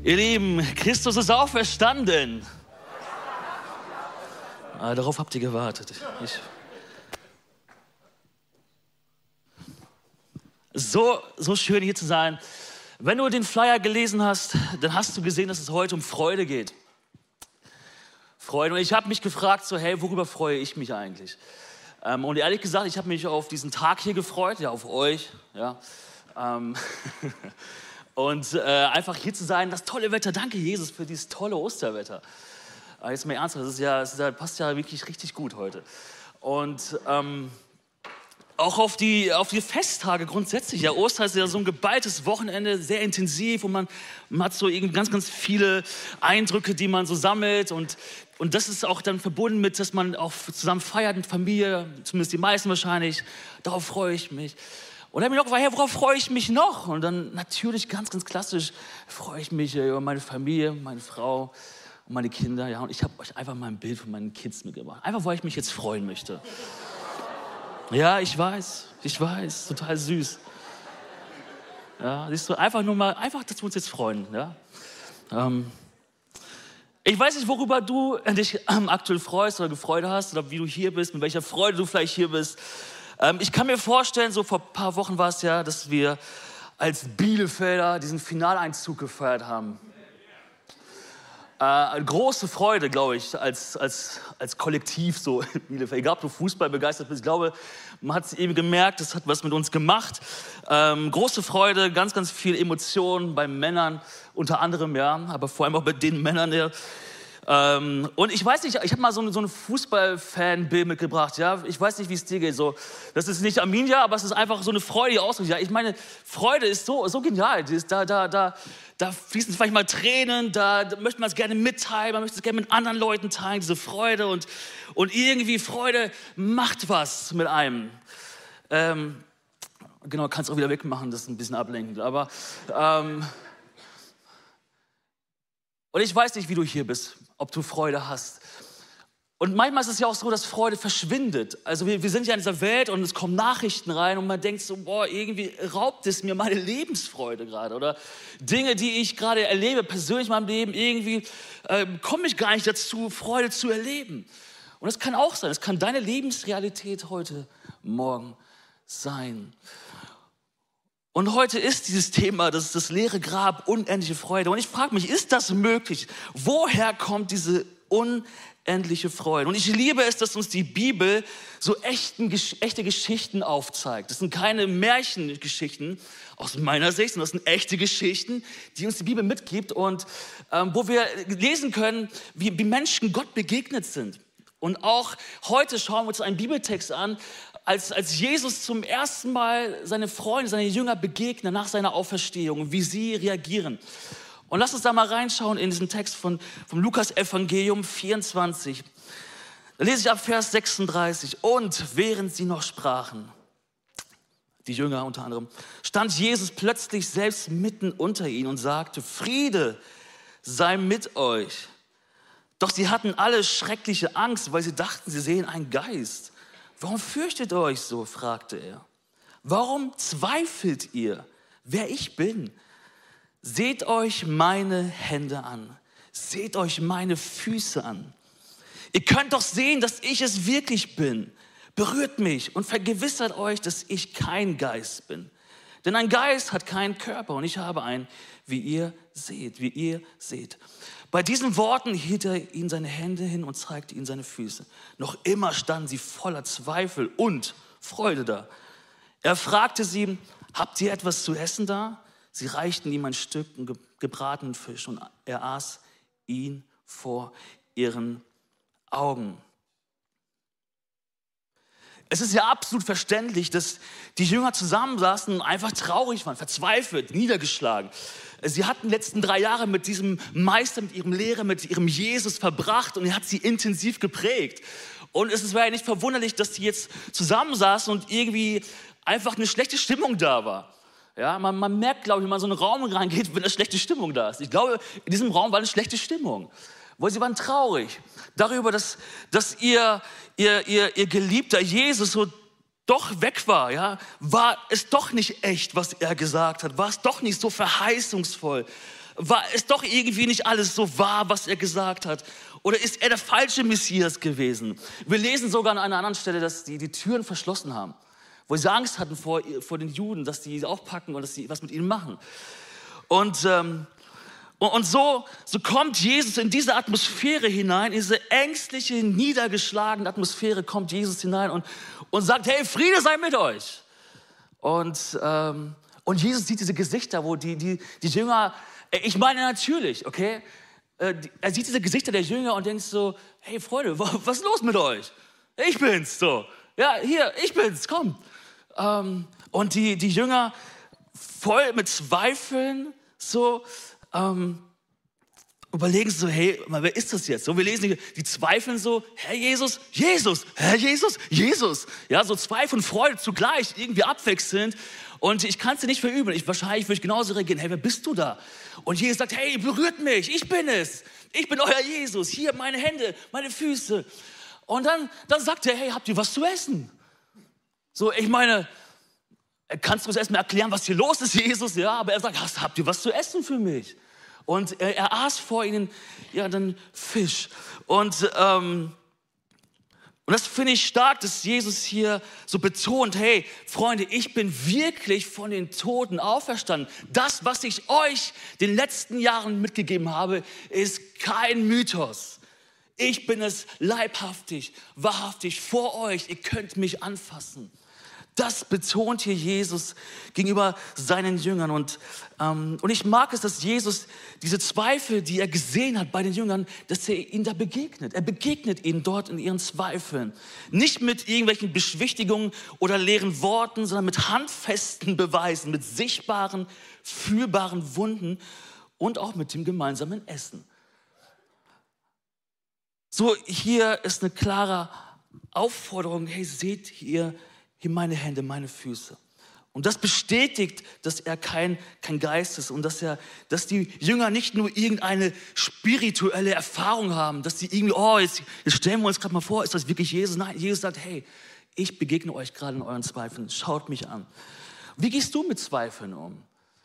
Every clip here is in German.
Ihr Lieben, Christus ist auferstanden. Darauf habt ihr gewartet. So schön hier zu sein. Wenn du den Flyer gelesen hast, dann hast du gesehen, dass es heute um Freude geht. Freude. Und ich habe mich gefragt, so, hey, worüber freue ich mich eigentlich? Und ehrlich gesagt, ich habe mich auf diesen Tag hier gefreut, ja, auf euch. Ja. Und einfach hier zu sein, das tolle Wetter. Danke, Jesus, für dieses tolle Osterwetter. Jetzt mal ernsthaft, das passt ja wirklich richtig gut heute. Und auch auf die Festtage grundsätzlich. Ja, Ostern ist ja so ein geballtes Wochenende, sehr intensiv und man hat so irgendwie ganz, ganz viele Eindrücke, die man so sammelt und das ist auch dann verbunden mit, dass man auch zusammen feiert mit Familie, zumindest die meisten wahrscheinlich. Darauf freue ich mich. Und dann habe ich noch gefragt, hey, worauf freue ich mich noch? Und dann natürlich ganz, ganz klassisch freue ich mich über meine Familie, meine Frau und meine Kinder. Ja, und ich habe euch einfach mal ein Bild von meinen Kids mitgebracht. Einfach, weil ich mich jetzt freuen möchte. Ja, ich weiß, total süß. Ja, siehst du, einfach, dass wir uns jetzt freuen. Ja? Ich weiß nicht, worüber du dich aktuell freust oder gefreut hast oder wie du hier bist, mit welcher Freude du vielleicht hier bist. Ich kann mir vorstellen, so vor ein paar Wochen war es ja, dass wir als Bielefelder diesen Finaleinzug gefeiert haben. Große Freude, glaube ich, als Kollektiv so in Bielefeld. Egal, ob du Fußball begeistert bist, ich glaube, man hat es eben gemerkt, das hat was mit uns gemacht. Große Freude, ganz, ganz viel Emotionen bei Männern unter anderem, ja, aber vor allem auch bei den Männern, ja. Und ich weiß nicht, ich habe mal so ein Fußball-Fan-Bild mitgebracht, ja. Ich weiß nicht, wie es dir geht. So, das ist nicht Arminia, aber es ist einfach so eine Freude, die ausdrückt. Ja, ich meine, Freude ist so genial. Da fließen vielleicht mal Tränen, da möchte man es gerne mitteilen, man möchte es gerne mit anderen Leuten teilen, diese Freude. Und irgendwie Freude macht was mit einem. Genau, kannst auch wieder wegmachen, das ist ein bisschen ablenkend. Aber, und ich weiß nicht, wie du hier bist, ob du Freude hast. Und manchmal ist es ja auch so, dass Freude verschwindet. Also wir sind ja in dieser Welt und es kommen Nachrichten rein und man denkt so, boah, irgendwie raubt es mir meine Lebensfreude gerade. Oder Dinge, die ich gerade erlebe, persönlich in meinem Leben, irgendwie komme ich gar nicht dazu, Freude zu erleben. Und das kann auch sein, das kann deine Lebensrealität heute Morgen sein. Und heute ist dieses Thema, das ist das leere Grab, unendliche Freude. Und ich frage mich, ist das möglich? Woher kommt diese unendliche Freude? Und ich liebe es, dass uns die Bibel so echte Geschichten aufzeigt. Das sind keine Märchengeschichten aus meiner Sicht, sondern das sind echte Geschichten, die uns die Bibel mitgibt und wo wir lesen können, wie Menschen Gott begegnet sind. Und auch heute schauen wir uns einen Bibeltext an, als Jesus zum ersten Mal seine Freunde, seine Jünger begegnen nach seiner Auferstehung, wie sie reagieren. Und lass uns da mal reinschauen in diesen Text vom Lukas-Evangelium 24. Da lese ich ab Vers 36. Und während sie noch sprachen, die Jünger unter anderem, stand Jesus plötzlich selbst mitten unter ihnen und sagte, Friede sei mit euch. Doch sie hatten alle schreckliche Angst, weil sie dachten, sie sehen einen Geist. Warum fürchtet ihr euch so, fragte er. Warum zweifelt ihr, wer ich bin? Seht euch meine Hände an. Seht euch meine Füße an. Ihr könnt doch sehen, dass ich es wirklich bin. Berührt mich und vergewissert euch, dass ich kein Geist bin. Denn ein Geist hat keinen Körper und ich habe einen, wie ihr seht. Bei diesen Worten hielt er ihnen seine Hände hin und zeigte ihnen seine Füße. Noch immer standen sie voller Zweifel und Freude da. Er fragte sie, habt ihr etwas zu essen da? Sie reichten ihm ein Stück gebratenen Fisch und er aß ihn vor ihren Augen. Es ist ja absolut verständlich, dass die Jünger zusammensaßen und einfach traurig waren, verzweifelt, niedergeschlagen. Sie hatten die letzten 3 Jahre mit diesem Meister, mit ihrem Lehrer, mit ihrem Jesus verbracht und er hat sie intensiv geprägt. Und es war ja nicht verwunderlich, dass die jetzt zusammensaßen und irgendwie einfach eine schlechte Stimmung da war. Ja, man merkt, glaube ich, wenn man in so einen Raum reingeht, wenn eine schlechte Stimmung da ist. Ich glaube, in diesem Raum war eine schlechte Stimmung. Weil sie waren traurig darüber, dass ihr geliebter Jesus so doch weg war, ja, war es doch nicht echt, was er gesagt hat, war es doch nicht so verheißungsvoll, ist doch irgendwie nicht alles so wahr, was er gesagt hat? Oder ist er der falsche Messias gewesen? Wir lesen sogar an einer anderen Stelle, dass die Türen verschlossen haben, wo sie Angst hatten vor den Juden, dass die aufpacken und dass sie was mit ihnen machen. Und so kommt Jesus in diese Atmosphäre hinein, in diese ängstliche, niedergeschlagene Atmosphäre kommt Jesus hinein und sagt, hey, Friede sei mit euch. Und Jesus sieht diese Gesichter, wo die Jünger, ich meine natürlich, okay, er sieht diese Gesichter der Jünger und denkt so, hey Freunde, was ist los mit euch? Ich bin's, so. Ja, hier, ich bin's, komm. Und die Jünger voll mit Zweifeln, so, überlegen so, hey, wer ist das jetzt? So, wir lesen, die zweifeln so, Herr Jesus, Jesus, Herr Jesus, Jesus. Ja, so Zweifel und Freude zugleich, irgendwie abwechselnd. Und ich kann es dir nicht verübeln. Wahrscheinlich würde ich genauso reagieren, hey, wer bist du da? Und Jesus sagt, hey, berührt mich, ich bin es. Ich bin euer Jesus, hier meine Hände, meine Füße. Und dann sagt er, hey, habt ihr was zu essen? So, ich meine, kannst du uns erstmal erklären, was hier los ist, Jesus? Ja, aber er sagt, habt ihr was zu essen für mich? Und er aß vor ihnen, ja, dann Fisch. Und das finde ich stark, dass Jesus hier so betont, hey, Freunde, ich bin wirklich von den Toten auferstanden. Das, was ich euch den letzten Jahren mitgegeben habe, ist kein Mythos. Ich bin es leibhaftig, wahrhaftig vor euch. Ihr könnt mich anfassen. Das betont hier Jesus gegenüber seinen Jüngern. Und ich mag es, dass Jesus diese Zweifel, die er gesehen hat bei den Jüngern, dass er ihnen da begegnet. Er begegnet ihnen dort in ihren Zweifeln. Nicht mit irgendwelchen Beschwichtigungen oder leeren Worten, sondern mit handfesten Beweisen, mit sichtbaren, fühlbaren Wunden und auch mit dem gemeinsamen Essen. So, hier ist eine klare Aufforderung, hey, seht hier meine Hände, meine Füße. Und das bestätigt, dass er kein Geist ist und dass die Jünger nicht nur irgendeine spirituelle Erfahrung haben, dass sie irgendwie, jetzt stellen wir uns gerade mal vor, ist das wirklich Jesus? Nein, Jesus sagt, hey, ich begegne euch gerade in euren Zweifeln, schaut mich an. Wie gehst du mit Zweifeln um?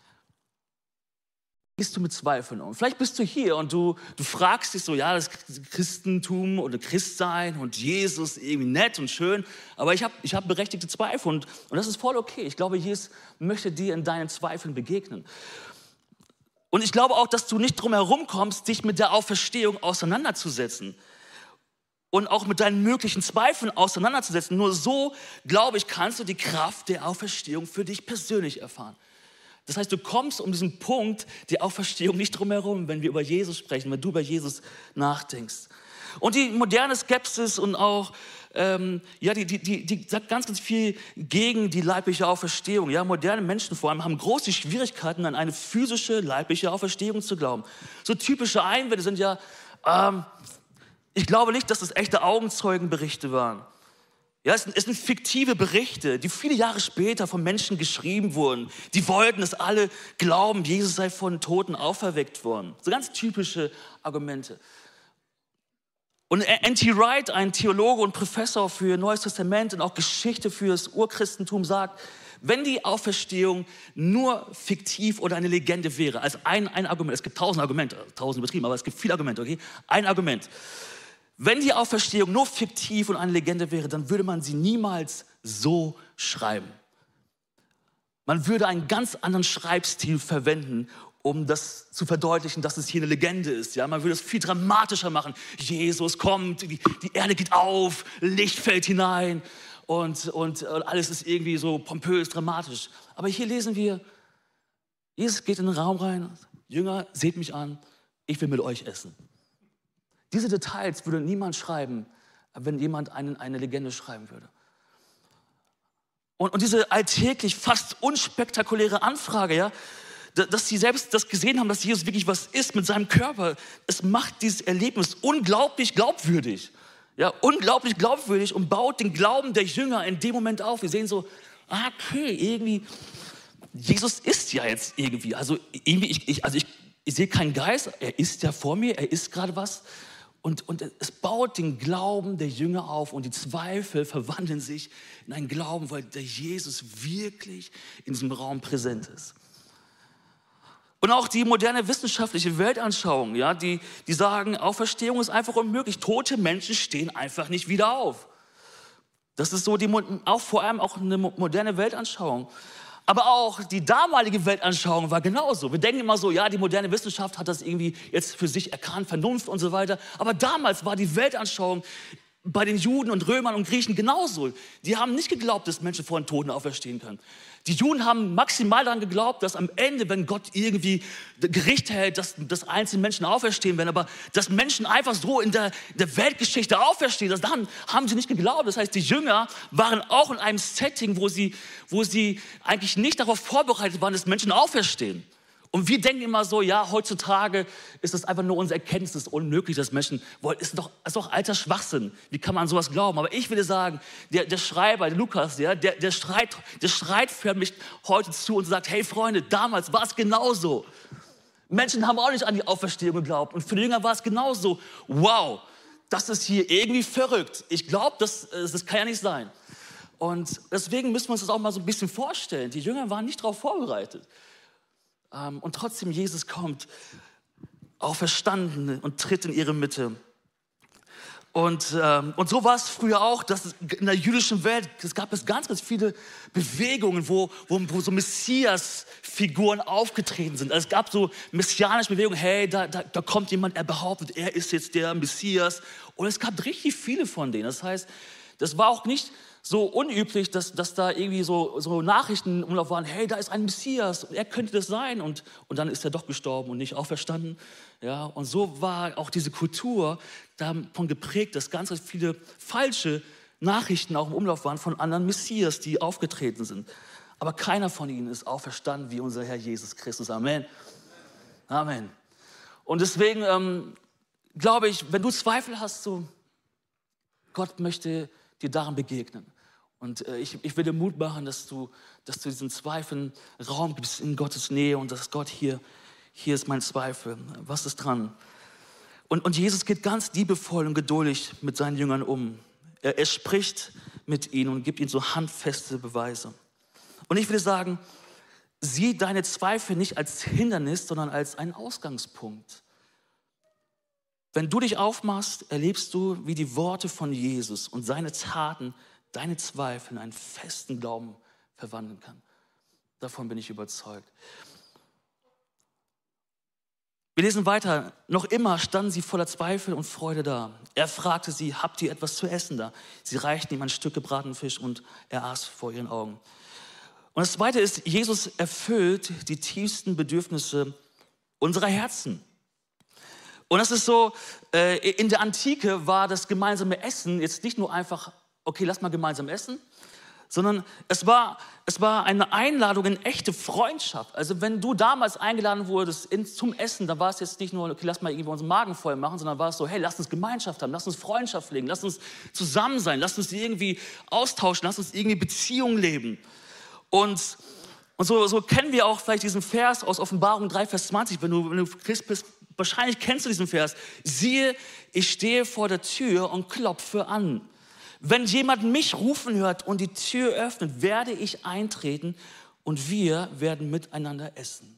Vielleicht bist du hier und du fragst dich so, ja, das Christentum oder Christsein und Jesus irgendwie nett und schön, aber ich hab berechtigte Zweifel und das ist voll okay. Ich glaube, Jesus möchte dir in deinen Zweifeln begegnen. Und ich glaube auch, dass du nicht drum herum kommst, dich mit der Auferstehung auseinanderzusetzen und auch mit deinen möglichen Zweifeln auseinanderzusetzen. Nur so, glaube ich, kannst du die Kraft der Auferstehung für dich persönlich erfahren. Das heißt, du kommst um diesen Punkt der Auferstehung nicht drum herum, wenn wir über Jesus sprechen, wenn du über Jesus nachdenkst. Und die moderne Skepsis und auch, die sagt ganz viel gegen die leibliche Auferstehung. Ja, moderne Menschen vor allem haben große Schwierigkeiten, an eine physische, leibliche Auferstehung zu glauben. So typische Einwände sind ja, ich glaube nicht, dass das echte Augenzeugenberichte waren. Ja, es sind fiktive Berichte, die viele Jahre später von Menschen geschrieben wurden. Die wollten, dass alle glauben, Jesus sei von den Toten auferweckt worden. So ganz typische Argumente. Und N.T. Wright, ein Theologe und Professor für Neues Testament und auch Geschichte für das Urchristentum, sagt, wenn die Auferstehung nur fiktiv oder eine Legende wäre, als ein Argument, es gibt 1000 Argumente, 1000 übertrieben, aber es gibt viele Argumente, okay? Ein Argument. Wenn die Auferstehung nur fiktiv und eine Legende wäre, dann würde man sie niemals so schreiben. Man würde einen ganz anderen Schreibstil verwenden, um das zu verdeutlichen, dass es hier eine Legende ist. Ja? Man würde es viel dramatischer machen. Jesus kommt, die Erde geht auf, Licht fällt hinein und alles ist irgendwie so pompös, dramatisch. Aber hier lesen wir, Jesus geht in den Raum rein, Jünger, seht mich an, ich will mit euch essen. Diese Details würde niemand schreiben, wenn jemand eine Legende schreiben würde. Und diese alltäglich fast unspektakuläre Anfrage, ja, dass sie selbst das gesehen haben, dass Jesus wirklich was ist mit seinem Körper, es macht dieses Erlebnis unglaublich glaubwürdig. Ja, unglaublich glaubwürdig und baut den Glauben der Jünger in dem Moment auf. Wir sehen so, okay, irgendwie, Jesus ist ja jetzt irgendwie, also irgendwie, ich sehe keinen Geist, er ist ja vor mir, er ist gerade was. Und es baut den Glauben der Jünger auf und die Zweifel verwandeln sich in einen Glauben, weil der Jesus wirklich in diesem Raum präsent ist. Und auch die moderne wissenschaftliche Weltanschauung, ja, die sagen, Auferstehung ist einfach unmöglich. Tote Menschen stehen einfach nicht wieder auf. Das ist so auch vor allem auch eine moderne Weltanschauung. Aber auch die damalige Weltanschauung war genauso. Wir denken immer so, ja, die moderne Wissenschaft hat das irgendwie jetzt für sich erkannt, Vernunft und so weiter. Aber damals war die Weltanschauung bei den Juden und Römern und Griechen genauso. Die haben nicht geglaubt, dass Menschen vor den Toten auferstehen können. Die Juden haben maximal daran geglaubt, dass am Ende, wenn Gott irgendwie Gericht hält, dass einzelne Menschen auferstehen werden. Aber dass Menschen einfach so in der Weltgeschichte auferstehen, daran haben sie nicht geglaubt. Das heißt, die Jünger waren auch in einem Setting, wo sie eigentlich nicht darauf vorbereitet waren, dass Menschen auferstehen. Und wir denken immer so, ja, heutzutage ist das einfach nur unsere Erkenntnis, es ist unmöglich, dass Menschen wollen. Ist doch alter Schwachsinn. Wie kann man sowas glauben? Aber ich würde sagen, der Schreiber, der Lukas, ja, der schreit für mich heute zu und sagt, hey Freunde, damals war es genauso. Menschen haben auch nicht an die Auferstehung geglaubt. Und für die Jünger war es genauso. Wow, das ist hier irgendwie verrückt. Ich glaube, das kann ja nicht sein. Und deswegen müssen wir uns das auch mal so ein bisschen vorstellen. Die Jünger waren nicht darauf vorbereitet. Und trotzdem, Jesus kommt, auferstanden und tritt in ihre Mitte. Und so war es früher auch, dass in der jüdischen Welt, es gab ganz, ganz viele Bewegungen, wo so Messias-Figuren aufgetreten sind. Also es gab so messianische Bewegungen, hey, da kommt jemand, er behauptet, er ist jetzt der Messias. Und es gab richtig viele von denen. Das heißt, das war auch nicht so unüblich, dass da irgendwie so Nachrichten im Umlauf waren, hey, da ist ein Messias, er könnte das sein. Und dann ist er doch gestorben und nicht auferstanden. Ja, und so war auch diese Kultur davon geprägt, dass ganz viele falsche Nachrichten auch im Umlauf waren von anderen Messias, die aufgetreten sind. Aber keiner von ihnen ist auferstanden wie unser Herr Jesus Christus. Amen. Amen. Und deswegen glaube ich, wenn du Zweifel hast, so Gott möchte dir daran begegnen. Und ich will dir Mut machen, dass du diesen Zweifeln Raum gibst in Gottes Nähe und dass Gott hier ist mein Zweifel. Was ist dran? Und Jesus geht ganz liebevoll und geduldig mit seinen Jüngern um. Er spricht mit ihnen und gibt ihnen so handfeste Beweise. Und ich würde sagen, sieh deine Zweifel nicht als Hindernis, sondern als einen Ausgangspunkt. Wenn du dich aufmachst, erlebst du, wie die Worte von Jesus und seine Taten deine Zweifel in einen festen Glauben verwandeln kann. Davon bin ich überzeugt. Wir lesen weiter. Noch immer standen sie voller Zweifel und Freude da. Er fragte sie, habt ihr etwas zu essen da? Sie reichten ihm ein Stück gebratenen Fisch und er aß vor ihren Augen. Und das Zweite ist, Jesus erfüllt die tiefsten Bedürfnisse unserer Herzen. Und das ist so, in der Antike war das gemeinsame Essen jetzt nicht nur einfach, okay, lass mal gemeinsam essen, sondern es war eine Einladung in echte Freundschaft. Also wenn du damals eingeladen wurdest zum Essen, da war es jetzt nicht nur, okay, lass mal irgendwie unseren Magen voll machen, sondern war es so, hey, lass uns Gemeinschaft haben, lass uns Freundschaft pflegen, lass uns zusammen sein, lass uns irgendwie austauschen, lass uns irgendwie Beziehung leben. Und so kennen wir auch vielleicht diesen Vers aus Offenbarung 3, Vers 20, wenn du Christ bist, wahrscheinlich kennst du diesen Vers. Siehe, ich stehe vor der Tür und klopfe an. Wenn jemand mich rufen hört und die Tür öffnet, werde ich eintreten und wir werden miteinander essen.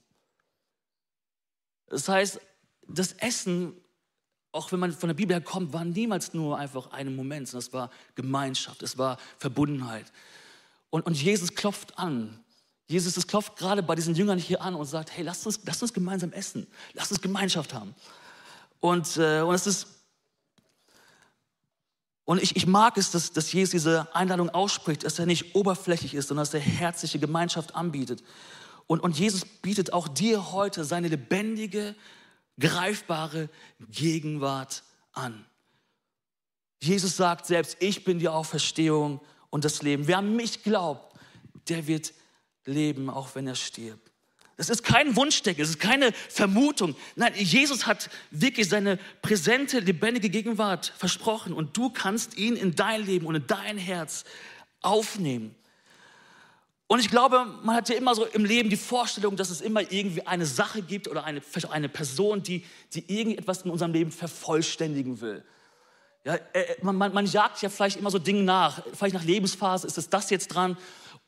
Das heißt, das Essen, auch wenn man von der Bibel her kommt, war niemals nur einfach einen Moment, sondern es war Gemeinschaft, es war Verbundenheit. Und Jesus klopft an. Jesus klopft gerade bei diesen Jüngern hier an und sagt, hey, lasst uns gemeinsam essen. Lasst uns Gemeinschaft haben. Und ich mag es, dass Jesus diese Einladung ausspricht, dass er nicht oberflächlich ist, sondern dass er herzliche Gemeinschaft anbietet. Und Jesus bietet auch dir heute seine lebendige, greifbare Gegenwart an. Jesus sagt selbst, ich bin die Auferstehung und das Leben. Wer an mich glaubt, der wird leben, auch wenn er stirbt. Das ist kein Wunschdenken, es ist keine Vermutung. Nein, Jesus hat wirklich seine präsente, lebendige Gegenwart versprochen und du kannst ihn in dein Leben und in dein Herz aufnehmen. Und ich glaube, man hat ja immer so im Leben die Vorstellung, dass es immer irgendwie eine Sache gibt oder eine Person, die irgendetwas in unserem Leben vervollständigen will. Ja, man jagt ja vielleicht immer so Dinge nach. Vielleicht nach Lebensphase ist es das jetzt dran.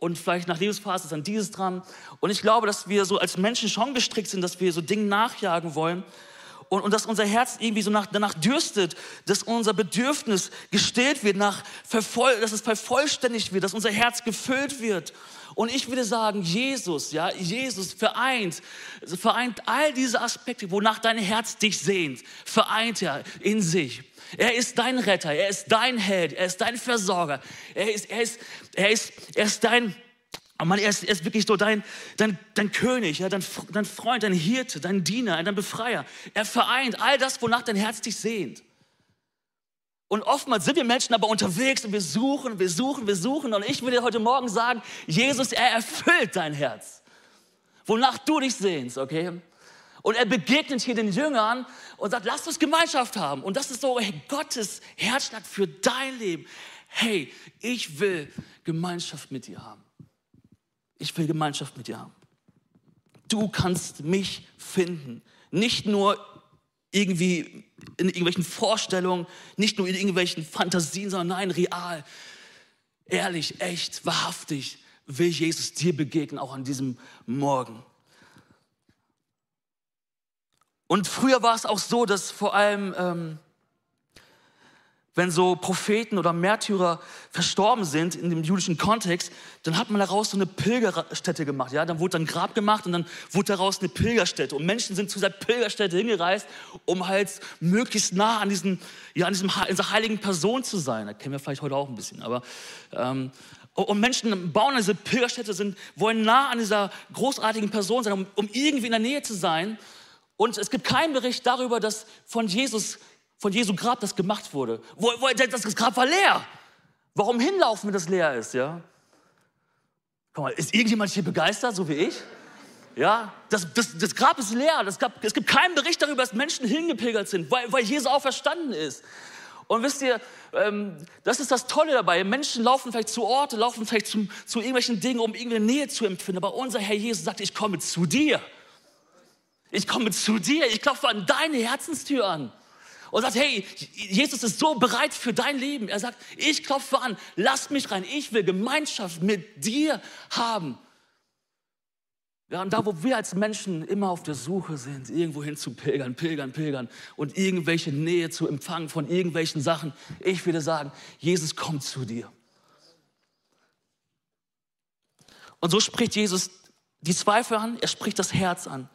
und vielleicht nach Lebensphase ist dann dieses dran. Und ich glaube, dass wir so als Menschen schon gestrickt sind, dass wir so Dingen nachjagen wollen und dass unser Herz irgendwie so danach dürstet, dass unser Bedürfnis gestillt wird, dass es vervollständigt wird, dass unser Herz gefüllt wird. Und ich würde sagen, Jesus vereint all diese Aspekte, wonach dein Herz dich sehnt, vereint er in sich. Er ist dein Retter, er ist dein Held, er ist dein Versorger, er ist dein, oh Mann, er ist wirklich so dein König, ja, dein Freund, dein Hirte, dein Diener, dein Befreier. Er vereint all das, wonach dein Herz dich sehnt. Und oftmals sind wir Menschen aber unterwegs und wir suchen. Und ich will dir heute Morgen sagen, Jesus, er erfüllt dein Herz, wonach du dich sehnst, okay? Und er begegnet hier den Jüngern und sagt, lasst uns Gemeinschaft haben. Und das ist so Gottes Herzschlag für dein Leben. Hey, ich will Gemeinschaft mit dir haben. Ich will Gemeinschaft mit dir haben. Du kannst mich finden. Nicht nur irgendwie in irgendwelchen Vorstellungen, nicht nur in irgendwelchen Fantasien, sondern nein, real, ehrlich, echt, wahrhaftig will Jesus dir begegnen, auch an diesem Morgen. Und früher war es auch so, dass vor allem, wenn so Propheten oder Märtyrer verstorben sind in dem jüdischen Kontext, dann hat man daraus so eine Pilgerstätte gemacht. Ja? Dann wurde ein Grab gemacht und dann wurde daraus eine Pilgerstätte. Und Menschen sind zu dieser Pilgerstätte hingereist, um halt möglichst nah an dieser heiligen Person zu sein. Das kennen wir vielleicht heute auch ein bisschen. Aber, und Menschen bauen diese Pilgerstätte, wollen nah an dieser großartigen Person sein, um irgendwie in der Nähe zu sein. Und es gibt keinen Bericht darüber, dass von Jesu Grab das gemacht wurde. Das Grab war leer. Warum hinlaufen, wenn das leer ist? Ja? Guck mal, ist irgendjemand hier begeistert, so wie ich? Ja? Das Grab ist leer. Es gibt keinen Bericht darüber, dass Menschen hingepilgert sind, weil Jesus auferstanden ist. Und wisst ihr, das ist das Tolle dabei. Menschen laufen vielleicht zu Orte, laufen vielleicht zu irgendwelchen Dingen, um irgendwie Nähe zu empfinden. Aber unser Herr Jesus sagt, ich komme zu dir. Ich komme zu dir. Ich klopfe an deine Herzenstür an. Und sagt, hey, Jesus ist so bereit für dein Leben. Er sagt, ich klopfe an, lass mich rein. Ich will Gemeinschaft mit dir haben. Ja, und da, wo wir als Menschen immer auf der Suche sind, irgendwo hin zu pilgern und irgendwelche Nähe zu empfangen von irgendwelchen Sachen, ich würde sagen, Jesus kommt zu dir. Und so spricht Jesus die Zweifel an, er spricht das Herz an.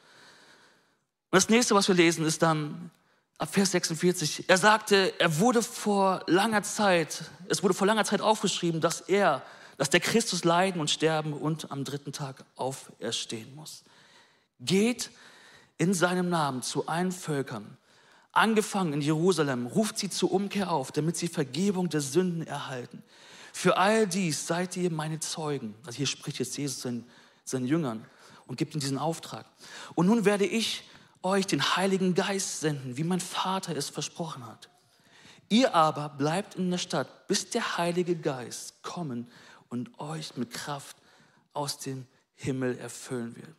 Und das nächste, was wir lesen, ist dann ab Vers 46. Er sagte, es wurde vor langer Zeit aufgeschrieben, dass der Christus leiden und sterben und am 3. Tag auferstehen muss. Geht in seinem Namen zu allen Völkern, angefangen in Jerusalem, ruft sie zur Umkehr auf, damit sie Vergebung der Sünden erhalten. Für all dies seid ihr meine Zeugen. Also hier spricht jetzt Jesus seinen Jüngern und gibt ihnen diesen Auftrag. Und nun werde ich euch den Heiligen Geist senden, wie mein Vater es versprochen hat. Ihr aber bleibt in der Stadt, bis der Heilige Geist kommen und euch mit Kraft aus dem Himmel erfüllen wird.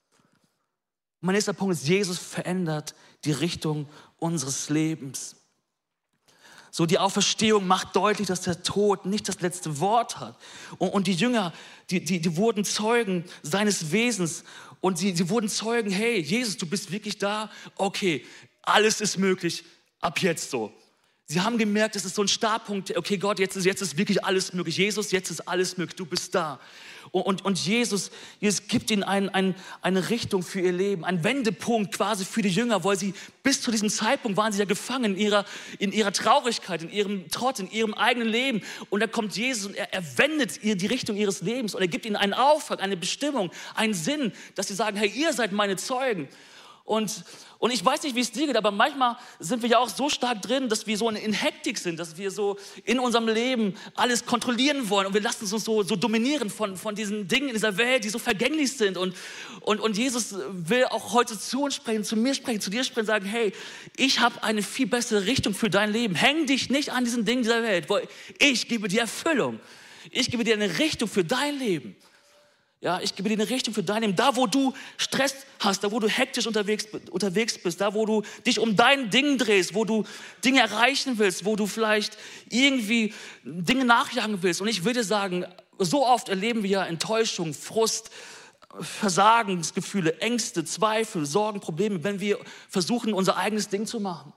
Mein nächster Punkt ist, Jesus verändert die Richtung unseres Lebens. So, die Auferstehung macht deutlich, dass der Tod nicht das letzte Wort hat. Und die Jünger, die wurden Zeugen seines Wesens. Und sie wurden Zeugen, hey, Jesus, du bist wirklich da? Okay, alles ist möglich, ab jetzt so. Sie haben gemerkt, es ist so ein Startpunkt, okay Gott, jetzt ist wirklich alles möglich. Jesus, jetzt ist alles möglich, du bist da. Und Jesus gibt ihnen eine Richtung für ihr Leben, einen Wendepunkt quasi für die Jünger, weil sie bis zu diesem Zeitpunkt waren sie ja gefangen in ihrer Traurigkeit, in ihrem Trott, in ihrem eigenen Leben. Und da kommt Jesus und er wendet ihr die Richtung ihres Lebens und er gibt ihnen einen Auftrag, eine Bestimmung, einen Sinn, dass sie sagen, hey, ihr seid meine Zeugen. Und ich weiß nicht, wie es dir geht, aber manchmal sind wir ja auch so stark drin, dass wir so in Hektik sind, dass wir so in unserem Leben alles kontrollieren wollen und wir lassen uns so dominieren von diesen Dingen in dieser Welt, die so vergänglich sind. Und Jesus will auch heute zu uns sprechen, zu mir sprechen, zu dir sprechen, sagen, hey, ich habe eine viel bessere Richtung für dein Leben. Häng dich nicht an diesen Dingen dieser Welt, weil ich gebe dir Erfüllung. Ich gebe dir eine Richtung für dein Leben. Ja, ich gebe dir eine Richtung für dein Leben. Da, wo du Stress hast, da, wo du hektisch unterwegs bist, da, wo du dich um dein Ding drehst, wo du Dinge erreichen willst, wo du vielleicht irgendwie Dinge nachjagen willst. Und ich würde sagen, so oft erleben wir ja Enttäuschung, Frust, Versagensgefühle, Ängste, Zweifel, Sorgen, Probleme, wenn wir versuchen, unser eigenes Ding zu machen.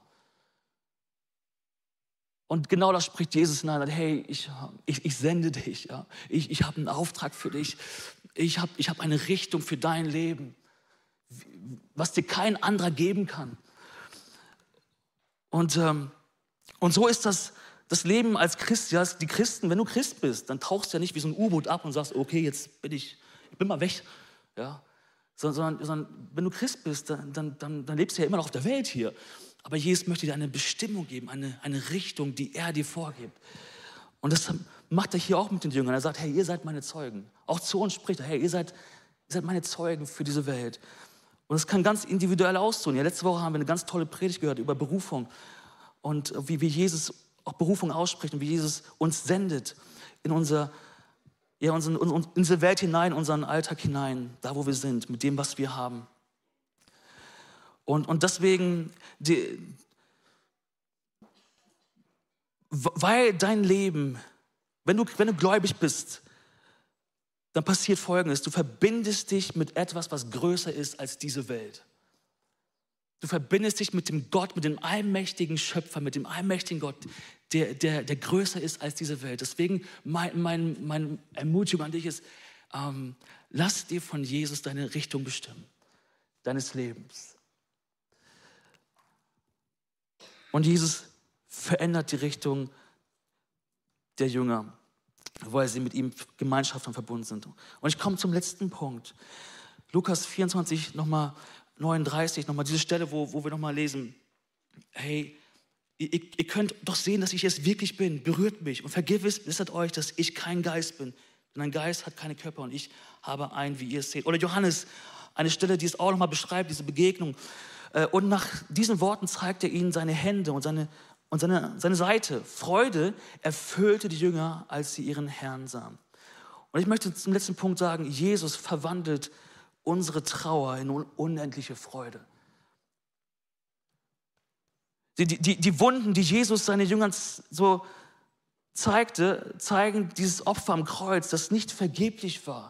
Und genau das spricht Jesus hinein, sagt, hey, ich sende dich, ja. Ich habe einen Auftrag für dich, ich hab eine Richtung für dein Leben, was dir kein anderer geben kann. Und so ist das Leben als Christ, ja, die Christen, wenn du Christ bist, dann tauchst du ja nicht wie so ein U-Boot ab und sagst, okay, jetzt ich bin mal weg, ja. Sondern wenn du Christ bist, dann lebst du ja immer noch auf der Welt hier. Aber Jesus möchte dir eine Bestimmung geben, eine Richtung, die er dir vorgibt. Und das macht er hier auch mit den Jüngern. Er sagt, hey, ihr seid meine Zeugen. Auch zu uns spricht er, hey, ihr seid meine Zeugen für diese Welt. Und das kann ganz individuell aussehen. Ja, letzte Woche haben wir eine ganz tolle Predigt gehört über Berufung und wie Jesus auch Berufung ausspricht und wie Jesus uns sendet in unsere Welt hinein, unseren Alltag hinein, da wo wir sind, mit dem, was wir haben. Und deswegen, weil dein Leben, wenn du gläubig bist, dann passiert Folgendes: Du verbindest dich mit etwas, was größer ist als diese Welt. Du verbindest dich mit dem Gott, mit dem allmächtigen Schöpfer, mit dem allmächtigen Gott, der größer ist als diese Welt. Deswegen meine Ermutigung an dich ist, lass dir von Jesus deine Richtung bestimmen, deines Lebens. Und Jesus verändert die Richtung der Jünger, weil sie mit ihm Gemeinschaft und verbunden sind. Und ich komme zum letzten Punkt. Lukas 24, nochmal 39, nochmal diese Stelle, wo wir nochmal lesen, hey, ihr könnt doch sehen, dass ich es wirklich bin, berührt mich und vergewissert euch, dass ich kein Geist bin. Denn ein Geist hat keine Körper und ich habe einen, wie ihr es seht. Oder Johannes, eine Stelle, die es auch nochmal beschreibt, diese Begegnung. Und nach diesen Worten zeigt er ihnen seine Hände und seine Seite. Freude erfüllte die Jünger, als sie ihren Herrn sahen. Und ich möchte zum letzten Punkt sagen, Jesus verwandelt unsere Trauer in unendliche Freude. Die Wunden, die Jesus seinen Jüngern so zeigte, zeigen dieses Opfer am Kreuz, das nicht vergeblich war.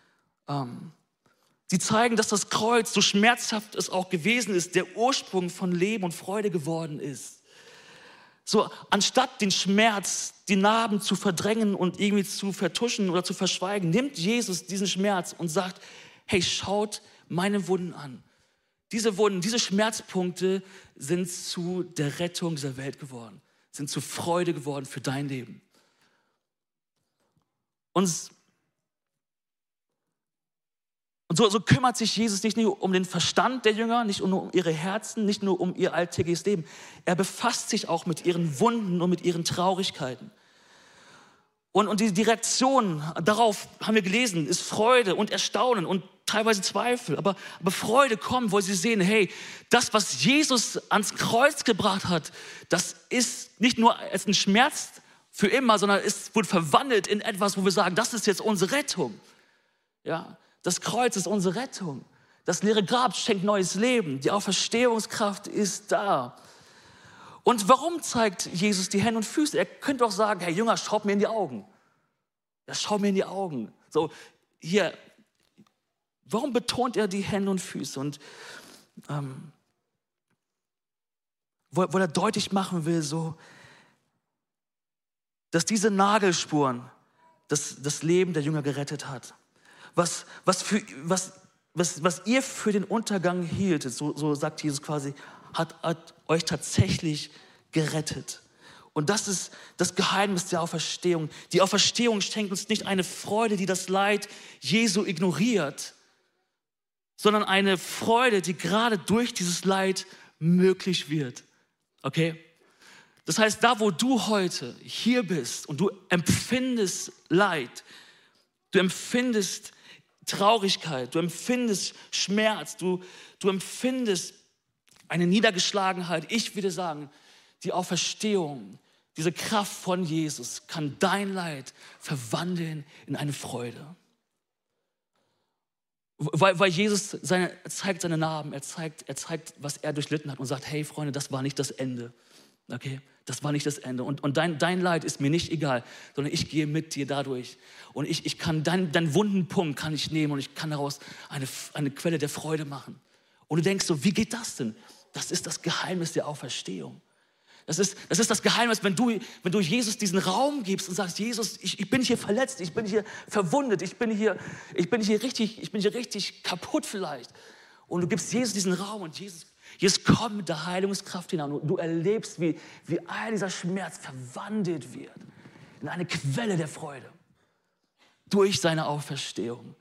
Sie zeigen, dass das Kreuz, so schmerzhaft es auch gewesen ist, der Ursprung von Leben und Freude geworden ist. So, anstatt den Schmerz, die Narben zu verdrängen und irgendwie zu vertuschen oder zu verschweigen, nimmt Jesus diesen Schmerz und sagt, hey, schaut meine Wunden an. Diese Wunden, diese Schmerzpunkte sind zu der Rettung dieser Welt geworden, sind zu Freude geworden für dein Leben. Und so kümmert sich Jesus nicht nur um den Verstand der Jünger, nicht nur um ihre Herzen, nicht nur um ihr alltägliches Leben. Er befasst sich auch mit ihren Wunden und mit ihren Traurigkeiten. Und die Reaktion darauf, haben wir gelesen, ist Freude und Erstaunen und teilweise Zweifel. Aber Freude kommt, wo sie sehen, hey, das, was Jesus ans Kreuz gebracht hat, das ist nicht nur als ein Schmerz für immer, sondern es wurde verwandelt in etwas, wo wir sagen, das ist jetzt unsere Rettung. Ja, das Kreuz ist unsere Rettung. Das leere Grab schenkt neues Leben. Die Auferstehungskraft ist da. Und warum zeigt Jesus die Hände und Füße? Er könnte doch sagen, Herr Jünger, schaut mir in die Augen. Ja, schau mir in die Augen. So, hier, warum betont er die Hände und Füße? Und wo er deutlich machen will, so, dass diese Nagelspuren das Leben der Jünger gerettet hat. Was ihr für den Untergang hieltet, so sagt Jesus quasi, hat euch tatsächlich gerettet. Und das ist das Geheimnis der Auferstehung. Die Auferstehung schenkt uns nicht eine Freude, die das Leid Jesu ignoriert, sondern eine Freude, die gerade durch dieses Leid möglich wird. Okay? Das heißt, da wo du heute hier bist und du empfindest Leid, du empfindest Traurigkeit, du empfindest Schmerz, du empfindest eine Niedergeschlagenheit. Ich würde sagen, die Auferstehung, diese Kraft von Jesus kann dein Leid verwandeln in eine Freude. Weil Jesus zeigt seine Narben, er zeigt, was er durchlitten hat und sagt, hey Freunde, das war nicht das Ende. Okay? Das war nicht das Ende. Und dein Leid ist mir nicht egal, sondern ich gehe mit dir dadurch. Und ich kann deinen wunden Punkt kann ich nehmen und ich kann daraus eine Quelle der Freude machen. Und du denkst so, wie geht das denn? Das ist das Geheimnis der Auferstehung. Das ist das Geheimnis, wenn du Jesus diesen Raum gibst und sagst, Jesus, ich bin hier verletzt, ich bin hier verwundet, ich bin hier richtig kaputt vielleicht. Und du gibst Jesus diesen Raum und Jesus kommt mit der Heilungskraft hinein. Und du erlebst, wie all dieser Schmerz verwandelt wird in eine Quelle der Freude durch seine Auferstehung.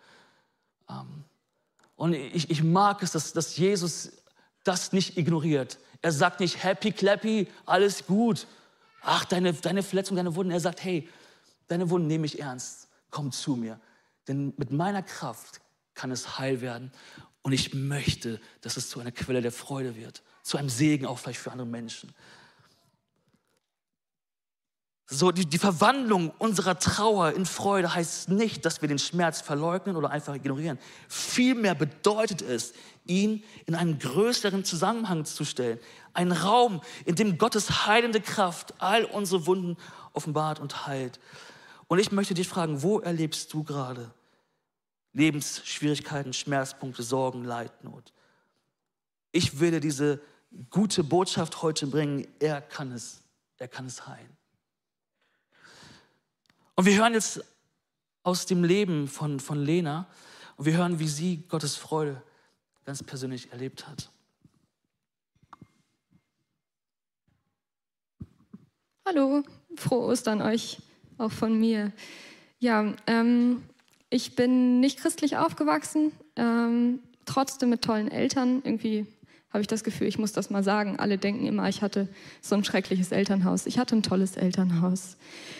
Und ich mag es, dass Jesus das nicht ignoriert. Er sagt nicht, happy, clappy, alles gut. Ach, deine Verletzung, deine Wunden. Er sagt, hey, deine Wunden nehme ich ernst. Komm zu mir. Denn mit meiner Kraft kann es heil werden. Und ich möchte, dass es zu einer Quelle der Freude wird. Zu einem Segen auch vielleicht für andere Menschen. So, die Verwandlung unserer Trauer in Freude heißt nicht, dass wir den Schmerz verleugnen oder einfach ignorieren. Vielmehr bedeutet es, ihn in einen größeren Zusammenhang zu stellen. Einen Raum, in dem Gottes heilende Kraft all unsere Wunden offenbart und heilt. Und ich möchte dich fragen, wo erlebst du gerade Lebensschwierigkeiten, Schmerzpunkte, Sorgen, Leid, Not? Ich will dir diese gute Botschaft heute bringen. Er kann es heilen. Und wir hören jetzt aus dem Leben von Lena und wir hören, wie sie Gottes Freude ganz persönlich erlebt hat. Hallo, frohe Ostern euch, auch von mir. Ja, ich bin nicht christlich aufgewachsen, trotzdem mit tollen Eltern. Irgendwie habe ich das Gefühl, ich muss das mal sagen. Alle denken immer, ich hatte so ein schreckliches Elternhaus. Ich hatte ein tolles Elternhaus.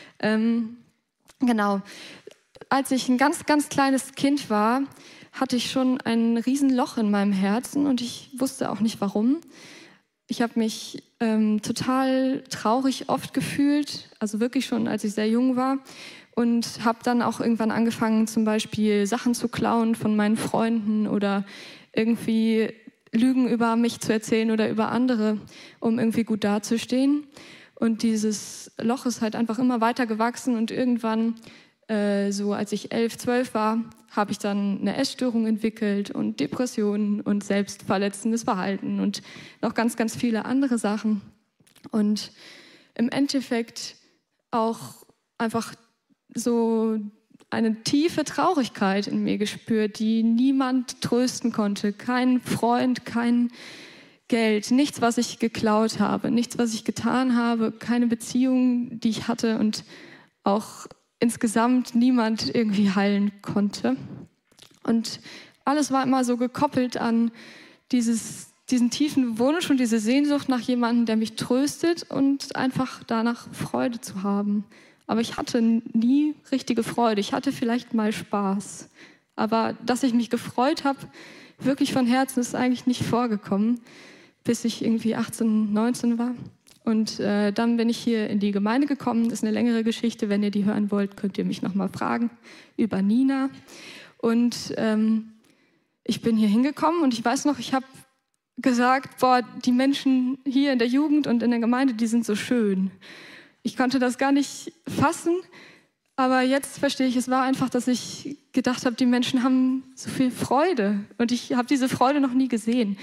Genau. Als ich ein ganz, ganz kleines Kind war, hatte ich schon ein Riesenloch in meinem Herzen und ich wusste auch nicht warum. Ich habe mich total traurig oft gefühlt, also wirklich schon, als ich sehr jung war. Und habe dann auch irgendwann angefangen, zum Beispiel Sachen zu klauen von meinen Freunden oder irgendwie Lügen über mich zu erzählen oder über andere, um irgendwie gut dazustehen. Und dieses Loch ist halt einfach immer weiter gewachsen und irgendwann, so als ich 11, 12 war, habe ich dann eine Essstörung entwickelt und Depressionen und selbstverletzendes Verhalten und noch ganz, ganz viele andere Sachen. Und im Endeffekt auch einfach so eine tiefe Traurigkeit in mir gespürt, die niemand trösten konnte. Kein Freund, kein Geld, nichts, was ich geklaut habe, nichts, was ich getan habe, keine Beziehung, die ich hatte und auch insgesamt niemand irgendwie heilen konnte. Und alles war immer so gekoppelt an diesen tiefen Wunsch und diese Sehnsucht nach jemandem, der mich tröstet und einfach danach Freude zu haben. Aber ich hatte nie richtige Freude. Ich hatte vielleicht mal Spaß. Aber dass ich mich gefreut habe, wirklich von Herzen, ist eigentlich nicht vorgekommen, bis ich irgendwie 18, 19 war. Und dann bin ich hier in die Gemeinde gekommen. Das ist eine längere Geschichte. Wenn ihr die hören wollt, könnt ihr mich nochmal fragen über Nina. Und ich bin hier hingekommen und ich weiß noch, ich habe gesagt, boah, die Menschen hier in der Jugend und in der Gemeinde, die sind so schön. Ich konnte das gar nicht fassen, aber jetzt verstehe ich, es war einfach, dass ich gedacht habe, die Menschen haben so viel Freude und ich habe diese Freude noch nie gesehen.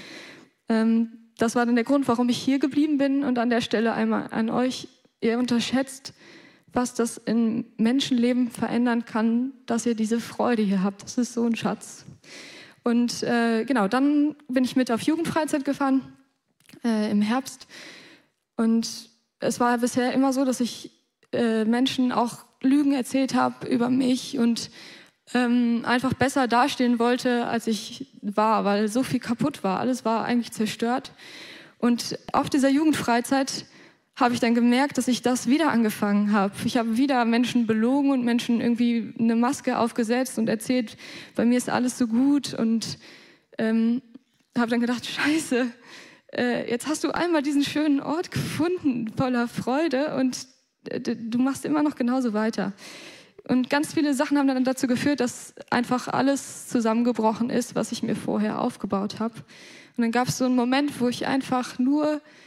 Das war dann der Grund, warum ich hier geblieben bin und an der Stelle einmal an euch, ihr unterschätzt, was das in Menschenleben verändern kann, dass ihr diese Freude hier habt. Das ist so ein Schatz. Und genau, dann bin ich mit auf Jugendfreizeit gefahren im Herbst und es war bisher immer so, dass ich Menschen auch Lügen erzählt habe über mich und einfach besser dastehen wollte, als ich war, weil so viel kaputt war. Alles war eigentlich zerstört. Und auf dieser Jugendfreizeit habe ich dann gemerkt, dass ich das wieder angefangen habe. Ich habe wieder Menschen belogen und Menschen irgendwie eine Maske aufgesetzt und erzählt, bei mir ist alles so gut. Und habe dann gedacht, Scheiße, jetzt hast du einmal diesen schönen Ort gefunden, voller Freude und du machst immer noch genauso weiter. Und ganz viele Sachen haben dann dazu geführt, dass einfach alles zusammengebrochen ist, was ich mir vorher aufgebaut habe. Und dann gab es so einen Moment, wo ich einfach nur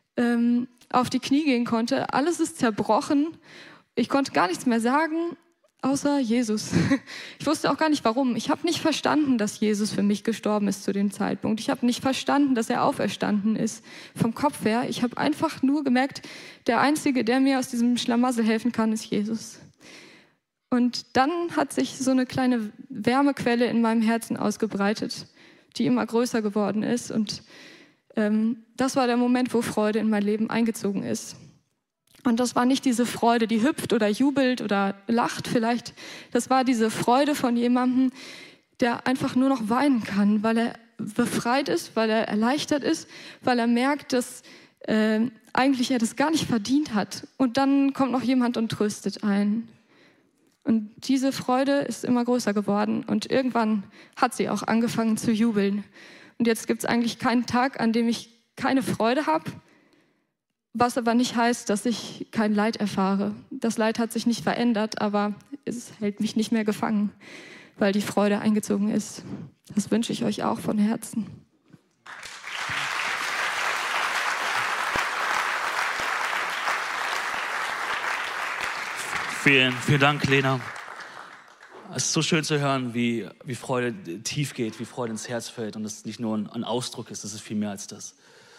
auf die Knie gehen konnte. Alles ist zerbrochen. Ich konnte gar nichts mehr sagen, außer Jesus. Ich wusste auch gar nicht, warum. Ich habe nicht verstanden, dass Jesus für mich gestorben ist zu dem Zeitpunkt. Ich habe nicht verstanden, dass er auferstanden ist vom Kopf her. Ich habe einfach nur gemerkt, der Einzige, der mir aus diesem Schlamassel helfen kann, ist Jesus. Und dann hat sich so eine kleine Wärmequelle in meinem Herzen ausgebreitet, die immer größer geworden ist. Und das war der Moment, wo Freude in mein Leben eingezogen ist. Und das war nicht diese Freude, die hüpft oder jubelt oder lacht vielleicht. Das war diese Freude von jemandem, der einfach nur noch weinen kann, weil er befreit ist, weil er erleichtert ist, weil er merkt, dass eigentlich er das gar nicht verdient hat. Und dann kommt noch jemand und tröstet einen. Und diese Freude ist immer größer geworden. Und irgendwann hat sie auch angefangen zu jubeln. Und jetzt gibt es eigentlich keinen Tag, an dem ich keine Freude habe, was aber nicht heißt, dass ich kein Leid erfahre. Das Leid hat sich nicht verändert, aber es hält mich nicht mehr gefangen, weil die Freude eingezogen ist. Das wünsche ich euch auch von Herzen. Vielen Dank, Lena. Es ist so schön zu hören, wie Freude tief geht, wie Freude ins Herz fällt und es nicht nur ein Ausdruck ist, es ist viel mehr als das.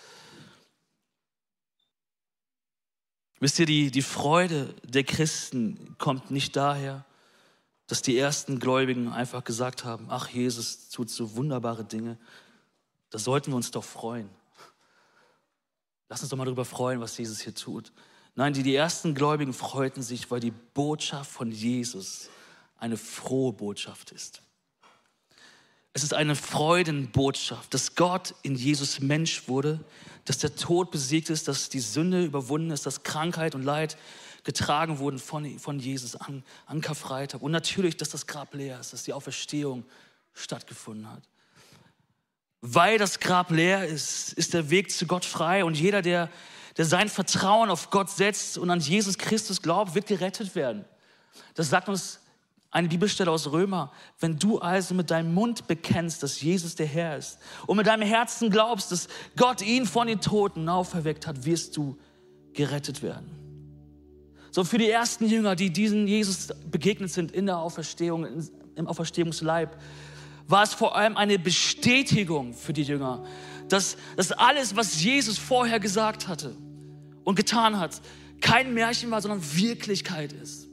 Wisst ihr, die Freude der Christen kommt nicht daher, dass die ersten Gläubigen einfach gesagt haben, ach, Jesus tut so wunderbare Dinge, da sollten wir uns doch freuen. Lass uns doch mal darüber freuen, was Jesus hier tut. Nein, die ersten Gläubigen freuten sich, weil die Botschaft von Jesus eine frohe Botschaft ist. Es ist eine Freudenbotschaft, dass Gott in Jesus Mensch wurde, dass der Tod besiegt ist, dass die Sünde überwunden ist, dass Krankheit und Leid getragen wurden von Jesus an Karfreitag. Und natürlich, dass das Grab leer ist, dass die Auferstehung stattgefunden hat. Weil das Grab leer ist, ist der Weg zu Gott frei. Und jeder, der sein Vertrauen auf Gott setzt und an Jesus Christus glaubt, wird gerettet werden. Das sagt uns eine Bibelstelle aus Römer. Wenn du also mit deinem Mund bekennst, dass Jesus der Herr ist und mit deinem Herzen glaubst, dass Gott ihn von den Toten auferweckt hat, wirst du gerettet werden. So, für die ersten Jünger, die diesen Jesus begegnet sind in der Auferstehung, im Auferstehungsleib, war es vor allem eine Bestätigung für die Jünger, dass alles, was Jesus vorher gesagt hatte und getan hat, kein Märchen war, sondern Wirklichkeit ist.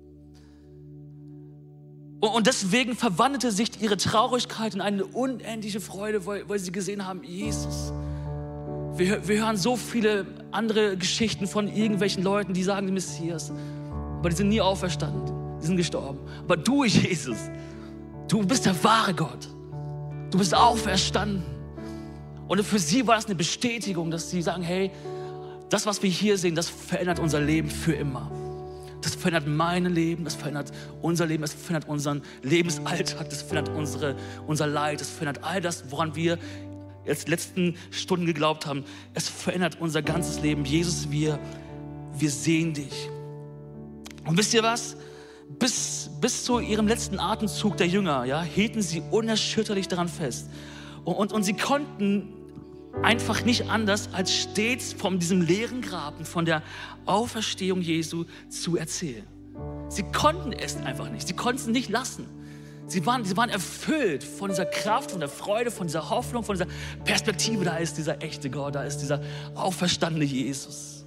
Und deswegen verwandelte sich ihre Traurigkeit in eine unendliche Freude, weil sie gesehen haben, Jesus. Wir hören so viele andere Geschichten von irgendwelchen Leuten, die sagen, der Messias, aber die sind nie auferstanden, die sind gestorben. Aber du, Jesus, du bist der wahre Gott. Du bist auferstanden. Und für sie war das eine Bestätigung, dass sie sagen, hey, das, was wir hier sehen, das verändert unser Leben für immer. Das verändert mein Leben, das verändert unser Leben, das verändert unseren Lebensalltag, das verändert unser Leid, das verändert all das, woran wir jetzt letzten Stunden geglaubt haben. Es verändert unser ganzes Leben. Jesus, wir sehen dich. Und wisst ihr was? Bis zu ihrem letzten Atemzug der Jünger, ja, hielten sie unerschütterlich daran fest. Und sie konnten einfach nicht anders, als stets von diesem leeren Grab und von der Auferstehung Jesu zu erzählen. Sie konnten es einfach nicht. Sie konnten es nicht lassen. Sie waren erfüllt von dieser Kraft, von der Freude, von dieser Hoffnung, von dieser Perspektive. Da ist dieser echte Gott, da ist dieser auferstandene Jesus.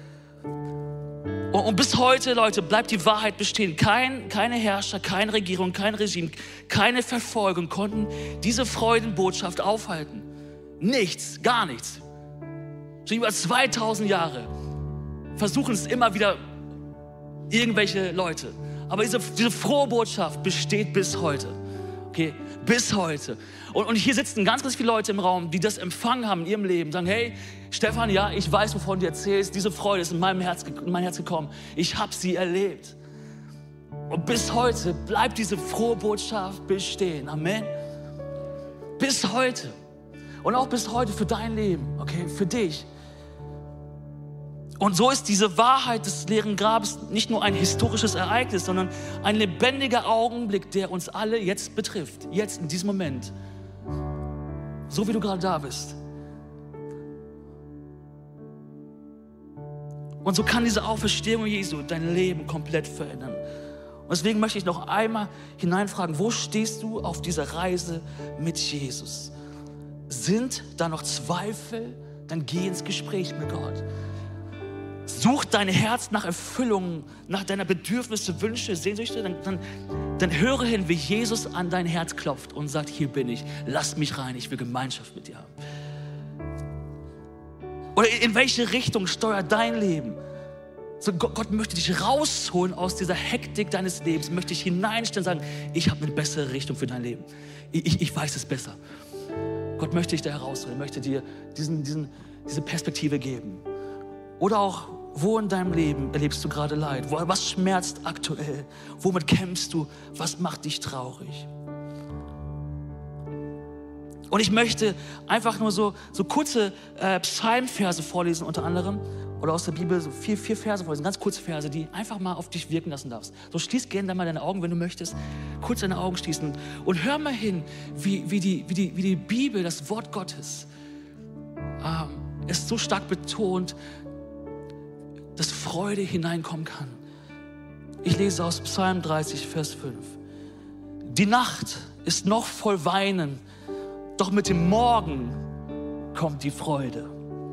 Und bis heute, Leute, bleibt die Wahrheit bestehen. Keine Herrscher, keine Regierung, kein Regime, keine Verfolgung konnten diese Freudenbotschaft aufhalten. Nichts, gar nichts. Schon über 2000 Jahre versuchen es immer wieder irgendwelche Leute. Aber diese frohe Botschaft besteht bis heute. Okay, bis heute. Und hier sitzen ganz viele Leute im Raum, die das empfangen haben in ihrem Leben. Sagen, hey, Stefan, ja, ich weiß, wovon du erzählst. Diese Freude ist in mein Herz gekommen. Ich habe sie erlebt. Und bis heute bleibt diese frohe Botschaft bestehen. Amen. Bis heute. Und auch bis heute für dein Leben, okay, für dich. Und so ist diese Wahrheit des leeren Grabes nicht nur ein historisches Ereignis, sondern ein lebendiger Augenblick, der uns alle jetzt betrifft. Jetzt, in diesem Moment. So wie du gerade da bist. Und so kann diese Auferstehung Jesu dein Leben komplett verändern. Und deswegen möchte ich noch einmal hineinfragen, wo stehst du auf dieser Reise mit Jesus? Sind da noch Zweifel? Dann geh ins Gespräch mit Gott. Such dein Herz nach Erfüllung, nach deiner Bedürfnisse, Wünsche, Sehnsüchte. Dann höre hin, wie Jesus an dein Herz klopft und sagt, hier bin ich, lass mich rein, ich will Gemeinschaft mit dir haben. Oder in welche Richtung steuert dein Leben? So, Gott möchte dich rausholen aus dieser Hektik deines Lebens, möchte dich hineinstellen und sagen, ich habe eine bessere Richtung für dein Leben. Ich weiß es besser. Gott möchte dich da herausholen, möchte dir diese Perspektive geben. Oder auch, wo in deinem Leben erlebst du gerade Leid? Was schmerzt aktuell? Womit kämpfst du? Was macht dich traurig? Und ich möchte einfach nur so kurze Psalmverse vorlesen, unter anderem, oder aus der Bibel so vier Verse vorlesen, ganz kurze Verse, die einfach mal auf dich wirken lassen darfst. So schließ gerne dann mal deine Augen, wenn du möchtest, kurz deine Augen schließen und hör mal hin, wie die Bibel, das Wort Gottes, es so stark betont, dass Freude hineinkommen kann. Ich lese aus Psalm 30, Vers 5. Die Nacht ist noch voll Weinen, doch mit dem Morgen kommt die Freude.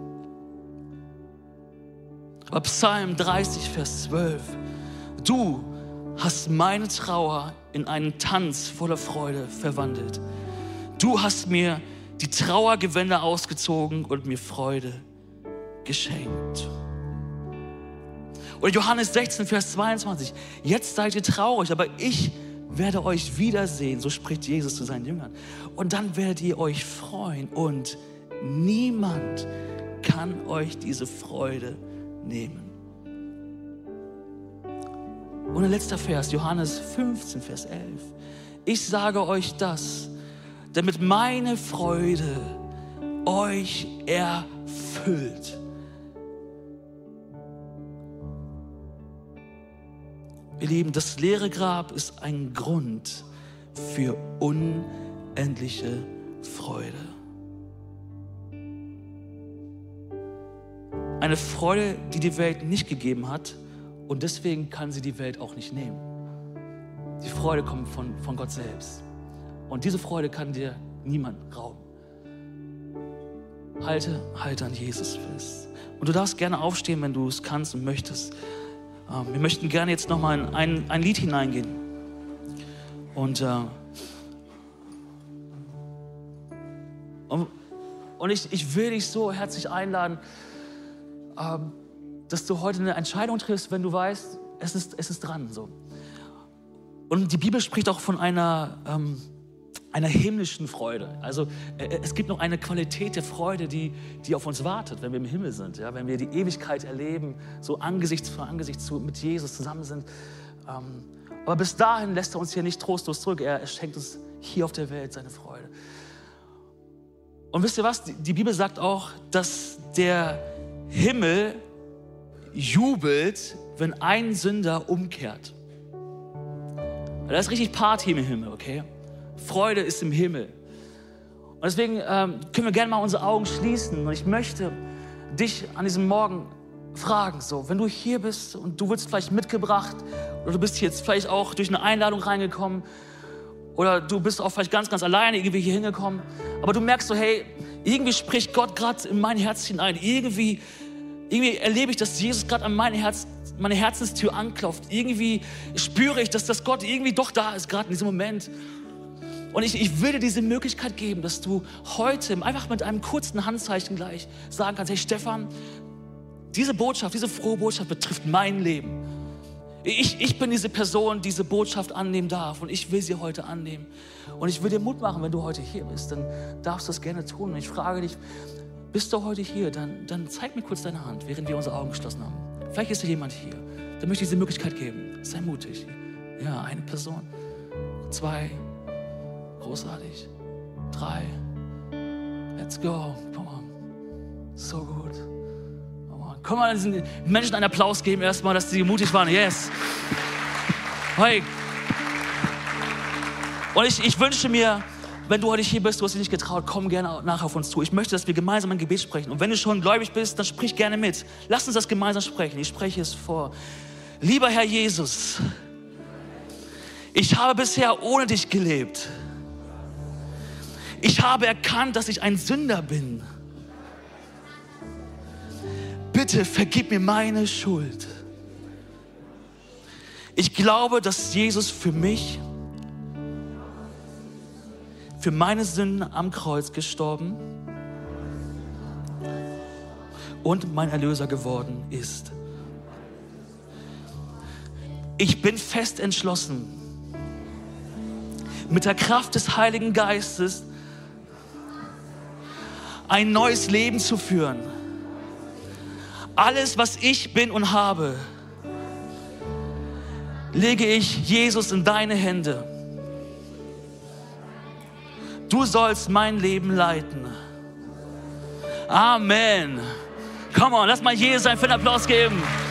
Aber Psalm 30, Vers 12. Du hast meine Trauer in einen Tanz voller Freude verwandelt. Du hast mir die Trauergewänder ausgezogen und mir Freude geschenkt. Oder Johannes 16, Vers 22. Jetzt seid ihr traurig, aber ich werde euch wiedersehen, so spricht Jesus zu seinen Jüngern. Und dann werdet ihr euch freuen und niemand kann euch diese Freude nehmen. Und ein letzter Vers, Johannes 15, Vers 11. Ich sage euch das, damit meine Freude euch erfüllt. Ihr Lieben, das leere Grab ist ein Grund für unendliche Freude. Eine Freude, die die Welt nicht gegeben hat und deswegen kann sie die Welt auch nicht nehmen. Die Freude kommt von Gott selbst und diese Freude kann dir niemand rauben. Halte an Jesus fest. Und du darfst gerne aufstehen, wenn du es kannst und möchtest. Wir möchten gerne jetzt nochmal in ein Lied hineingehen. Und ich will dich so herzlich einladen, dass du heute eine Entscheidung triffst, wenn du weißt, es ist dran. So. Und die Bibel spricht auch von einer himmlischen Freude. Also es gibt noch eine Qualität der Freude, die auf uns wartet, wenn wir im Himmel sind. Ja? Wenn wir die Ewigkeit erleben, so Angesicht zu Angesicht mit Jesus zusammen sind. Aber bis dahin lässt er uns hier nicht trostlos zurück. Er schenkt uns hier auf der Welt seine Freude. Und wisst ihr was? Die Bibel sagt auch, dass der Himmel jubelt, wenn ein Sünder umkehrt. Da ist richtig Party im Himmel, okay? Freude ist im Himmel. Und deswegen können wir gerne mal unsere Augen schließen. Und ich möchte dich an diesem Morgen fragen, so, wenn du hier bist und du wirst vielleicht mitgebracht oder du bist jetzt vielleicht auch durch eine Einladung reingekommen oder du bist auch vielleicht ganz, ganz alleine irgendwie hier hingekommen, aber du merkst so, hey, irgendwie spricht Gott gerade in mein Herz hinein. Irgendwie erlebe ich, dass Jesus gerade an meine Herzenstür anklopft. Irgendwie spüre ich, dass Gott irgendwie doch da ist, gerade in diesem Moment. Und ich will dir diese Möglichkeit geben, dass du heute einfach mit einem kurzen Handzeichen gleich sagen kannst, hey Stefan, diese Botschaft, diese frohe Botschaft betrifft mein Leben. Ich bin diese Person, die diese Botschaft annehmen darf und ich will sie heute annehmen. Und ich will dir Mut machen, wenn du heute hier bist, dann darfst du das gerne tun. Und ich frage dich, bist du heute hier, dann zeig mir kurz deine Hand, während wir unsere Augen geschlossen haben. Vielleicht ist da jemand hier, dann möchte ich diese Möglichkeit geben. Sei mutig. Ja, eine Person, 2, großartig, 3, let's go, come on, so gut. Können wir diesen Menschen einen Applaus geben erstmal, dass sie mutig waren? Yes. Hey. Und ich wünsche mir, wenn du heute hier bist, du hast dich nicht getraut, komm gerne nachher auf uns zu. Ich möchte, dass wir gemeinsam ein Gebet sprechen. Und wenn du schon gläubig bist, dann sprich gerne mit. Lass uns das gemeinsam sprechen. Ich spreche es vor. Lieber Herr Jesus, ich habe bisher ohne dich gelebt. Ich habe erkannt, dass ich ein Sünder bin. Bitte vergib mir meine Schuld. Ich glaube, dass Jesus für mich, für meine Sünden am Kreuz gestorben und mein Erlöser geworden ist. Ich bin fest entschlossen, mit der Kraft des Heiligen Geistes ein neues Leben zu führen. Alles, was ich bin und habe, lege ich Jesus in deine Hände. Du sollst mein Leben leiten. Amen. Come on, lass mal Jesus einen fetten Applaus geben.